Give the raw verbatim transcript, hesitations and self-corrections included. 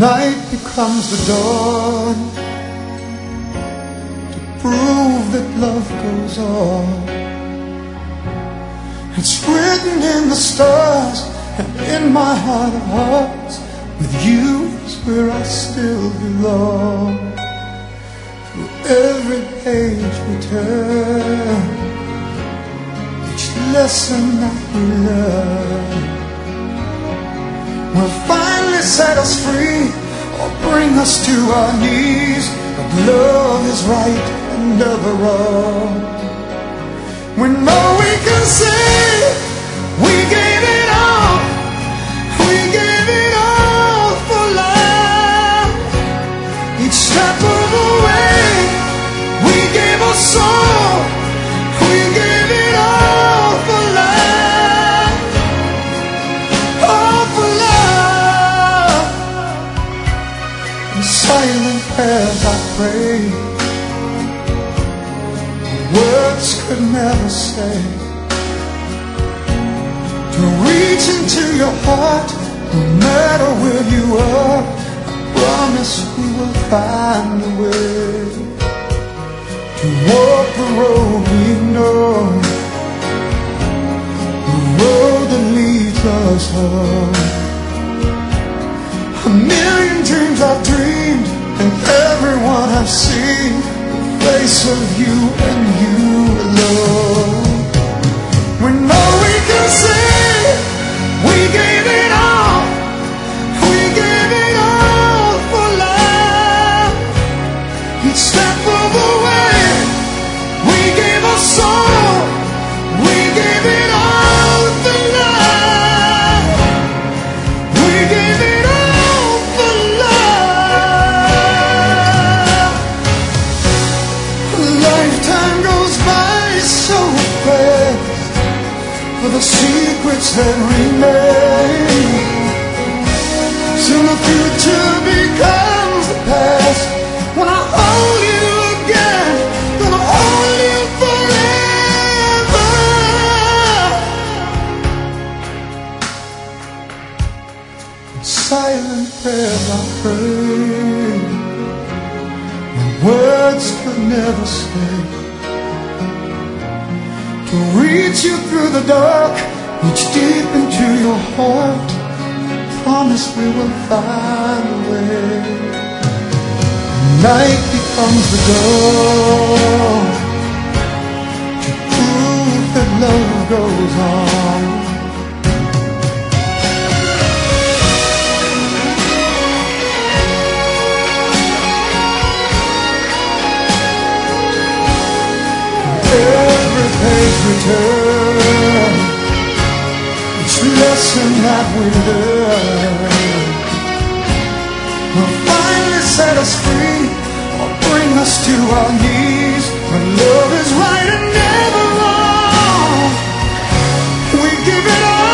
Night becomes the dawn to prove that love goes on. It's written in the stars and in my heart of hearts, with you is where I still belong. Through every page we turn, each lesson that we learn will finally set us free or bring us to our knees. But love is right and never wrong. When all we can say, we gave it all, we gave it all for love. Each step of the way, we gave our soul, we gave it all for love, all for love. In silent prayers I pray, words could never say, to reach into your heart, no matter where you are. I promise we will find a way to walk the road we know, the road that leads us home. A million dreams I've dreamed, and everyone I've seen, face of you and you alone. When all we can say, we gave it all, we gave it all for love. Each step of the way, we gave our soul, we gave it all for love. We gave it all for love. Lifetime goes by so fast for the secrets that remain. Soon the future becomes the past. When I hold you again, gonna hold you forever. In silent prayers I pray, when words could never say, to reach you through the dark, reach deep into your heart. Promise we will find a way. Night becomes the dawn to prove that love goes on. Every page we turn, each lesson that we learn will finally set us free or bring us to our knees. When love is right and never wrong, we give it all.